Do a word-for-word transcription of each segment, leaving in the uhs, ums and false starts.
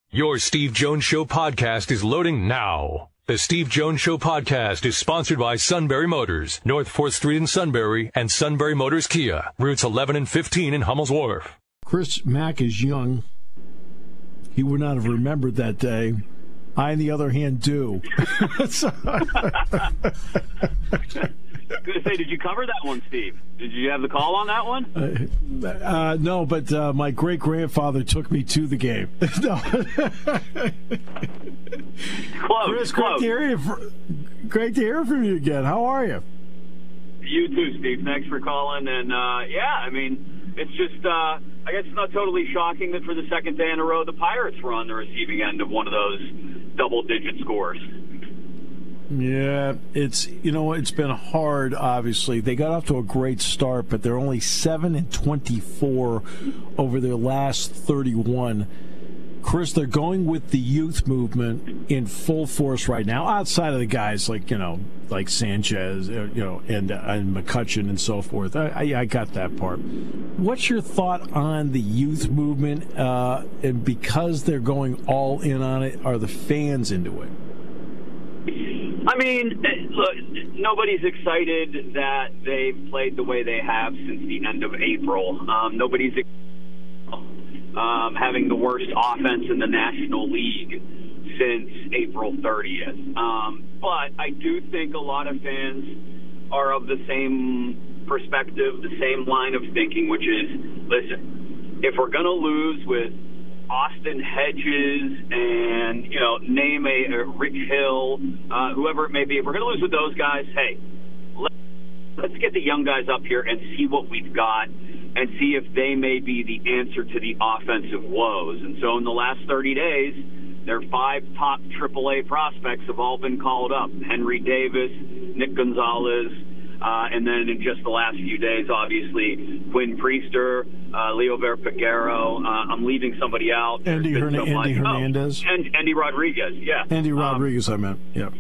Your Steve Jones Show podcast is loading now. The Steve Jones Show podcast is sponsored by Sunbury Motors, North fourth Street in Sunbury, and Sunbury Motors Kia, routes eleven and fifteen in Hummel's Wharf. Chris Mack is young. He would not have remembered that day. I, on the other hand, do. I was going to say, did you cover that one, Steve? Did you have the call on that one? Uh, uh, no, but uh, my great-grandfather took me to the game. No. Close, Chris, close. Great to, hear you, great to hear from you again. How are you? You too, Steve. Thanks for calling. And, uh, yeah, I mean, it's just, uh, I guess it's not totally shocking that for the second day in a row, the Pirates were on the receiving end of one of those double-digit scores. Yeah, it's, you know, it's been hard, obviously. They got off to a great start, but they're only seven and twenty-four over their last thirty-one. Chris, they're going with the youth movement in full force right now, outside of the guys like, you know, like Sanchez, you know, and, and McCutcheon and so forth. I, I, I got that part. What's your thought on the youth movement? Uh, and because they're going all in on it, are the fans into it? I mean, look, nobody's excited that they've played the way they have since the end of April. Um, nobody's um, having the worst offense in the National League since April thirtieth. Um, but I do think a lot of fans are of the same perspective, the same line of thinking, which is, listen, if we're going to lose with Austin Hedges and, you know, name a, a Rich Hill, uh, whoever it may be, if we're going to lose with those guys, hey, let, let's get the young guys up here and see what we've got and see if they may be the answer to the offensive woes. And so in the last thirty days, their five top triple A prospects have all been called up. Henry Davis, Nick Gonzalez, Uh, and then in just the last few days, obviously, Quinn Priester, uh, Leover Figueroa. Uh, I'm leaving somebody out. Andy, Hern- so Andy Hernandez. Oh, and Andy Rodriguez, yeah. Andy Rodriguez, um, I meant, yeah.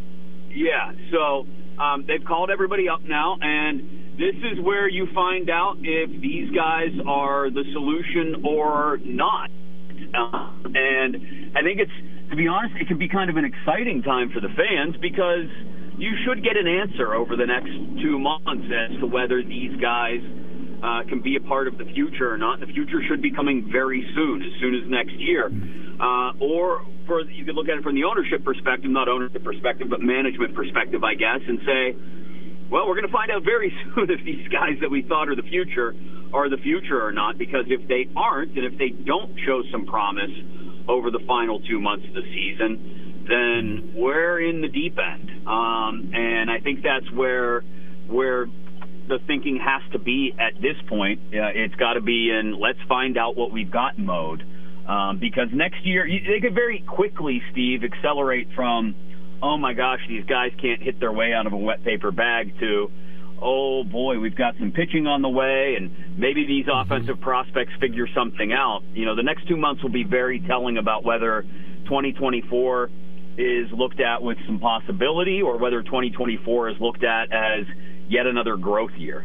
Yeah, so um, they've called everybody up now, and this is where you find out if these guys are the solution or not. Uh, and I think it's, to be honest, it can be kind of an exciting time for the fans because you should get an answer over the next two months as to whether these guys uh, can be a part of the future or not. The future should be coming very soon, as soon as next year. Uh, or for you could look at it from the ownership perspective, not ownership perspective, but management perspective, I guess, and say, well, we're going to find out very soon if these guys that we thought are the future are the future or not, because if they aren't, and if they don't show some promise over the final two months of the season, then we're in the deep end. Um, and I think that's where where the thinking has to be at this point. Uh, it's got to be in let's find out what we've got mode. Um, because next year, they could very quickly, Steve, accelerate from, oh, my gosh, these guys can't hit their way out of a wet paper bag to, oh, boy, we've got some pitching on the way, and maybe these mm-hmm. offensive prospects figure something out. You know, the next two months will be very telling about whether twenty twenty-four is looked at with some possibility or whether twenty twenty-four is looked at as yet another growth year.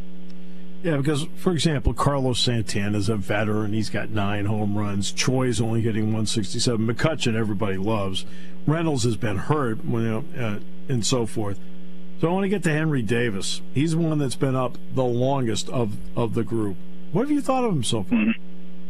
Yeah, because, for example, Carlos Santana is a veteran. He's got nine home runs. Troy's only hitting one sixty-seven. McCutcheon, everybody loves. Reynolds has been hurt, you know, uh, and so forth. So I want to get to Henry Davis. He's one that's been up the longest of, of the group. What have you thought of him so far? Mm-hmm.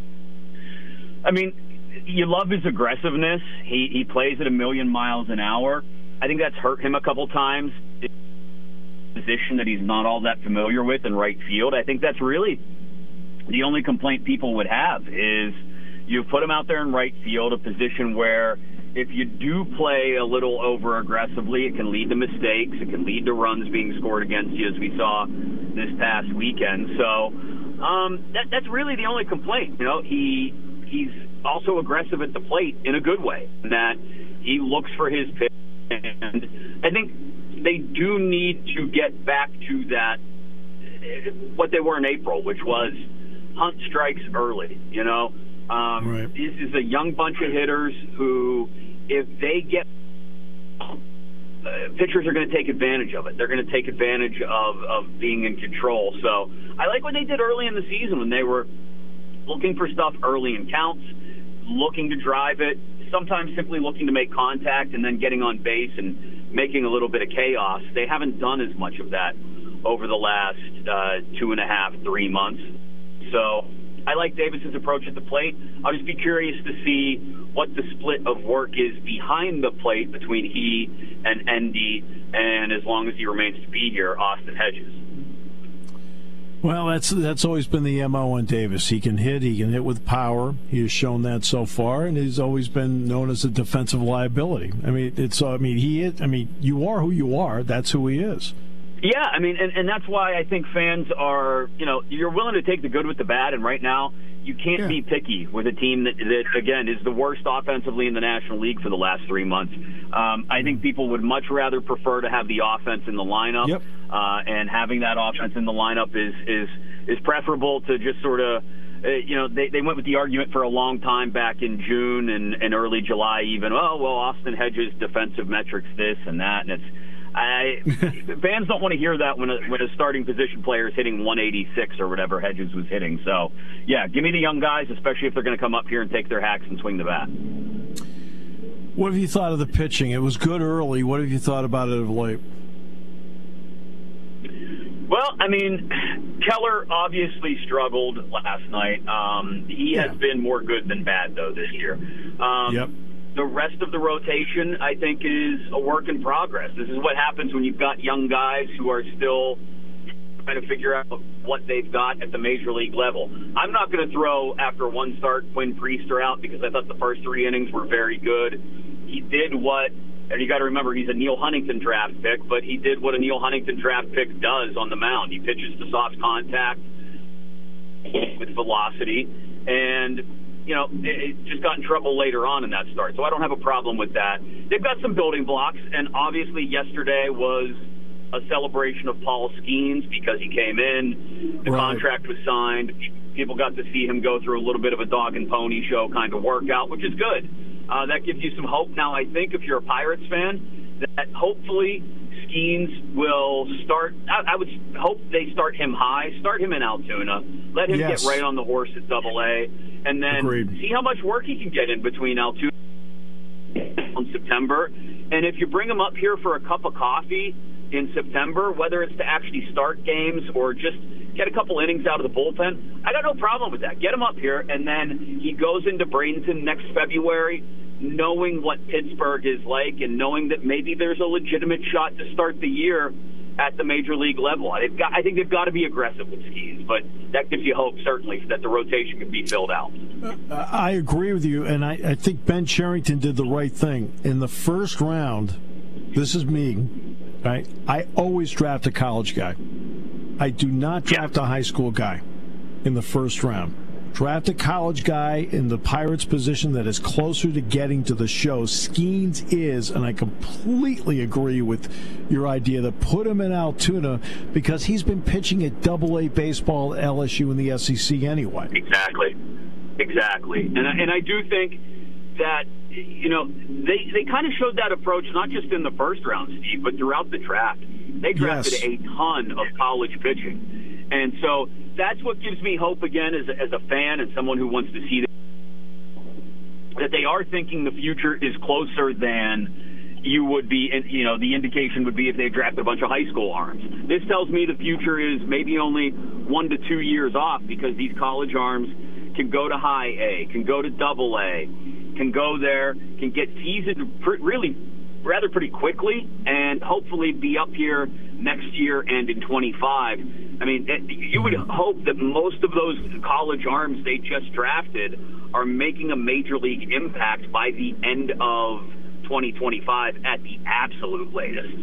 I mean, you love his aggressiveness. He he plays at a million miles an hour. I think that's hurt him a couple times. Position that he's not all that familiar with in right field. I think that's really the only complaint people would have is you put him out there in right field, a position where if you do play a little over aggressively, it can lead to mistakes. It can lead to runs being scored against you, as we saw this past weekend. So um, that, that's really the only complaint. You know, he he's also aggressive at the plate in a good way, in that he looks for his pitch. And I think they do need to get back to that, what they were in April, which was hunt strikes early, you know. Um, right. This is a young bunch of hitters who, if they get uh, pitchers are going to take advantage of it. They're going to take advantage of, of being in control. So I like what they did early in the season when they were looking for stuff early in counts, looking to drive it, sometimes simply looking to make contact and then getting on base and making a little bit of chaos. They haven't done as much of that over the last uh, two and a half, three months. So I like Davis's approach at the plate. I'll just be curious to see what the split of work is behind the plate between he and Endy, and as long as he remains to be here, Austin Hedges. Well, that's that's always been the M O on Davis. He can hit. He can hit with power. He has shown that so far, and he's always been known as a defensive liability. I mean, it's. I mean, he is. I mean, you are who you are. That's who he is. Yeah, I mean, and, and that's why I think fans are, you know, you're willing to take the good with the bad, and right now you can't yeah. be picky with a team that, that, again, is the worst offensively in the National League for the last three months. Um, I think people would much rather prefer to have the offense in the lineup, yep. uh, and having that offense in the lineup is is, is preferable to just sort of, uh, you know, they, they went with the argument for a long time back in June and, and early July even, oh, well, Austin Hedges' defensive metrics this and that, and it's, I, fans don't want to hear that when a, when a starting position player is hitting one eighty-six or whatever Hedges was hitting. So, yeah, give me the young guys, especially if they're going to come up here and take their hacks and swing the bat. What have you thought of the pitching? It was good early. What have you thought about it of late? Well, I mean, Keller obviously struggled last night. Um, he yeah. has been more good than bad, though, this year. Um, yep. The rest of the rotation, I think, is a work in progress. This is what happens when you've got young guys who are still trying to figure out what they've got at the major league level. I'm not going to throw, after one start, Quinn Priester out because I thought the first three innings were very good. He did what, and you got to remember, he's a Neil Huntington draft pick, but he did what a Neil Huntington draft pick does on the mound. He pitches to soft contact with velocity, and you know, it just got in trouble later on in that start. So I don't have a problem with that. They've got some building blocks, and obviously yesterday was a celebration of Paul Skeens because he came in, the right. contract was signed, people got to see him go through a little bit of a dog and pony show kind of workout, which is good. Uh, that gives you some hope. Now, I think if you're a Pirates fan, that hopefully Skeens will start, I, I would hope they start him high, start him in Altoona, let him yes. get right on the horse at Double A, and then Agreed. see how much work he can get in between Altoona in September. And if you bring him up here for a cup of coffee in September, whether it's to actually start games or just get a couple innings out of the bullpen, I got no problem with that. Get him up here, and then he goes into Bradenton next February knowing what Pittsburgh is like and knowing that maybe there's a legitimate shot to start the year at the major league level. They've got, I think they've got to be aggressive with Skeens, but that gives you hope, certainly, that the rotation can be filled out. Uh, I agree with you, and I, I think Ben Cherington did the right thing. In the first round, this is me, right? I always draft a college guy. I do not draft yeah. a high school guy in the first round. Draft a college guy in the Pirates position that is closer to getting to the show. Skeens is, and I completely agree with your idea to put him in Altoona because he's been pitching at Double A baseball at L S U in the S E C anyway. Exactly, exactly, and I, and I do think that you know they they kind of showed that approach not just in the first round, Steve, but throughout the draft. They drafted yes. a ton of college pitching, and so that's what gives me hope again as a, as a fan and someone who wants to see that they are thinking the future is closer than you would be, you know, the indication would be if they drafted a bunch of high school arms. This tells me the future is maybe only one to two years off because these college arms can go to high A, can go to double A, can go there, can get seasoned really rather pretty quickly, and hopefully be up here next year and in twenty-five. I mean, you would hope that most of those college arms they just drafted are making a major league impact by the end of twenty twenty-five at the absolute latest.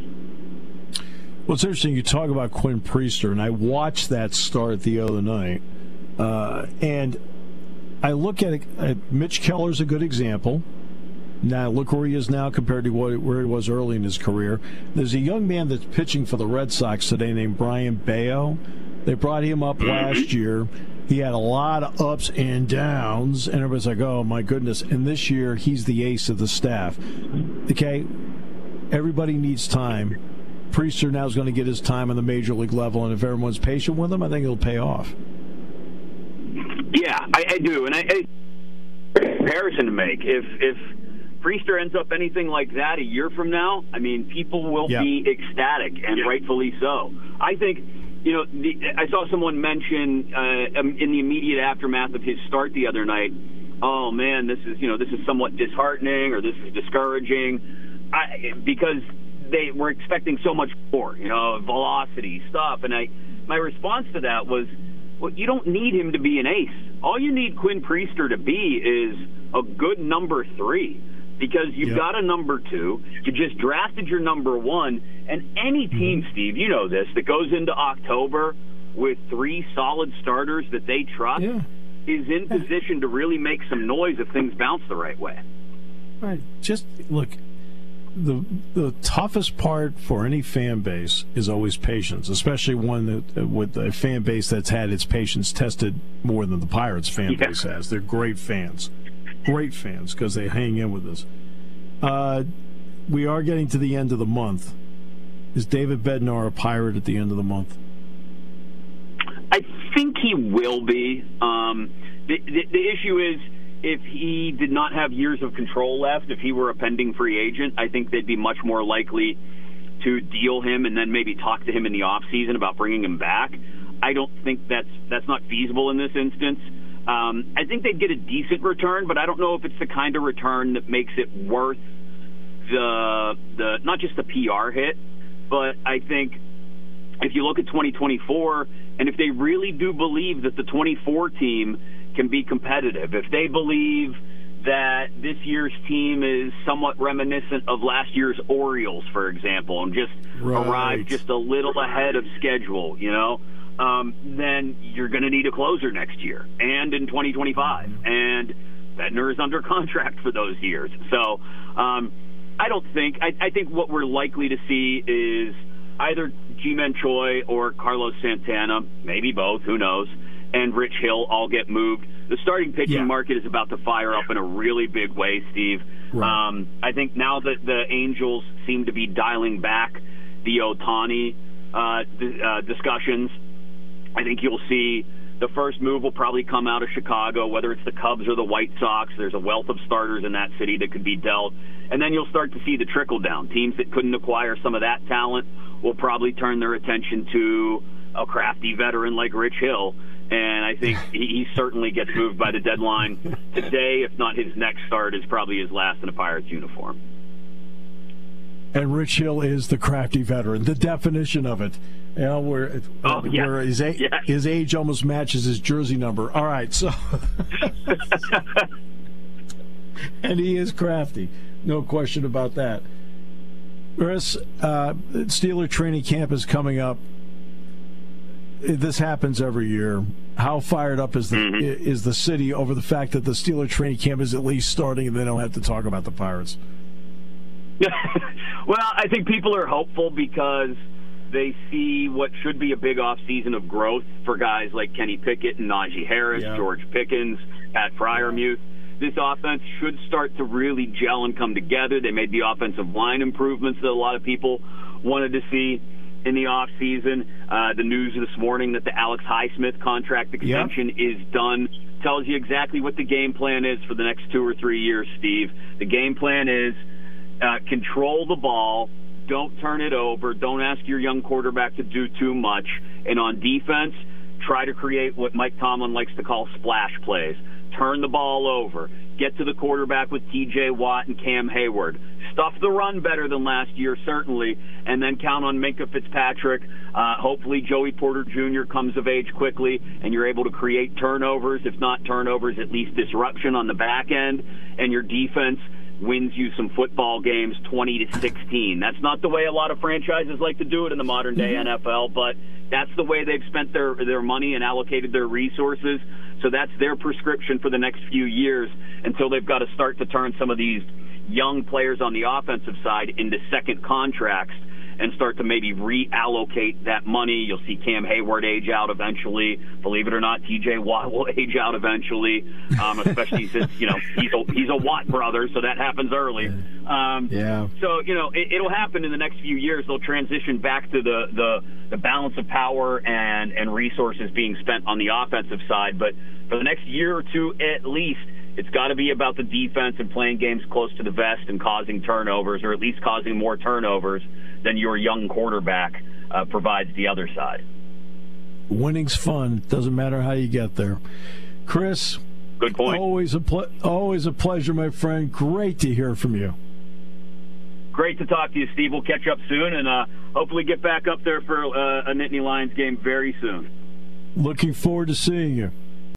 Well, it's interesting you talk about Quinn Priester, and I watched that start the other night, uh, and I look at it, uh, Mitch Keller's a good example. Now, look where he is now compared to what, where he was early in his career. There's a young man that's pitching for the Red Sox today named Brian Bayo. They brought him up last year. He had a lot of ups and downs, and everybody's like, oh, my goodness. And this year, he's the ace of the staff. Okay, everybody needs time. Priester now is going to get his time on the major league level, and if everyone's patient with him, I think it'll pay off. Yeah, I, I do. And I, I comparison to make. If if Priester ends up anything like that a year from now, I mean, people will yeah. be ecstatic, and yeah. rightfully so. I think, you know, the, I saw someone mention uh, in the immediate aftermath of his start the other night, oh, man, this is, you know, this is somewhat disheartening or this is discouraging, I, because they were expecting so much more, you know, velocity, stuff. And I, my response to that was, well, you don't need him to be an ace. All you need Quinn Priester to be is a good number three. Because you've yep. got a number two, you just drafted your number one, and any team, mm-hmm. Steve, you know this, that goes into October with three solid starters that they trust yeah. is in position to really make some noise if things bounce the right way. Right. Just, look, the the toughest part for any fan base is always patience, especially one that, with a fan base that's had its patience tested more than the Pirates fan yeah. base has. They're great fans. Great fans because they hang in with us. Uh, we are getting to the end of the month. Is David Bednar a Pirate at the end of the month? I think he will be. Um, the, the, the issue is if he did not have years of control left, if he were a pending free agent, I think they'd be much more likely to deal him and then maybe talk to him in the offseason about bringing him back. I don't think that's that's not feasible in this instance. Um, I think they'd get a decent return, but I don't know if it's the kind of return that makes it worth the the not just the P R hit, but I think if you look at twenty twenty-four, and if they really do believe that the twenty-four team can be competitive, if they believe that this year's team is somewhat reminiscent of last year's Orioles, for example, and just right. arrived just a little ahead of schedule, you know, Um, then you're going to need a closer next year and in twenty twenty-five. And Bednar is under contract for those years. So um, I don't think – I think what we're likely to see is either Ji-Man Choi or Carlos Santana, maybe both, who knows, and Rich Hill all get moved. The starting pitching yeah. market is about to fire up in a really big way, Steve. Right. Um, I think now that the Angels seem to be dialing back the Ohtani uh, d- uh, discussions, I think you'll see the first move will probably come out of Chicago, whether it's the Cubs or the White Sox. There's a wealth of starters in that city that could be dealt. And then you'll start to see the trickle-down. Teams that couldn't acquire some of that talent will probably turn their attention to a crafty veteran like Rich Hill. And I think he, he certainly gets moved by the deadline today. If not his next start, is probably his last in a Pirates uniform. And Rich Hill is the crafty veteran, the definition of it. You know, where, oh, yeah. where his, a- yeah. his age almost matches his jersey number. All right, so and he is crafty, no question about that. Chris, uh, Steeler training camp is coming up. This happens every year. How fired up is the mm-hmm. is the city over the fact that the Steeler training camp is at least starting and they don't have to talk about the Pirates? Well, I think people are hopeful because they see what should be a big offseason of growth for guys like Kenny Pickett and Najee Harris, yeah. George Pickens, Pat Freiermuth. This offense should start to really gel and come together. They made the offensive line improvements that a lot of people wanted to see in the offseason. Uh, the news this morning that the Alex Highsmith contract extension yep. is done tells you exactly what the game plan is for the next two or three years, Steve. The game plan is uh, control the ball, don't turn it over, don't ask your young quarterback to do too much, and on defense, try to create what Mike Tomlin likes to call splash plays. Turn the ball over. Get to the quarterback with T J Watt and Cam Hayward. Stuff the run better than last year, certainly, and then count on Minkah Fitzpatrick. Uh, hopefully Joey Porter Junior comes of age quickly, and you're able to create turnovers. If not turnovers, at least disruption on the back end, and your defense wins you some football games twenty to sixteen. That's not the way a lot of franchises like to do it in the modern day mm-hmm. N F L, but that's the way they've spent their, their money and allocated their resources. So that's their prescription for the next few years until they've got to start to turn some of these young players on the offensive side into second contracts and start to maybe reallocate that money. You'll see Cam Hayward age out eventually. Believe it or not, T J Watt will age out eventually, um, especially since, you know, he's a, he's a Watt brother, so that happens early. Um, yeah. So, you know, it, it'll happen in the next few years. They'll transition back to the, the, the balance of power and, and resources being spent on the offensive side. But for the next year or two at least, It's got to be about the defense and playing games close to the vest and causing turnovers, or at least causing more turnovers than your young quarterback uh, provides the other side. Winning's fun. Doesn't matter how you get there. Chris, good point. Always a ple- always a pleasure, my friend. Great to hear from you. Great to talk to you, Steve. We'll catch up soon, and uh, hopefully get back up there for uh, a Nittany Lions game very soon. Looking forward to seeing you.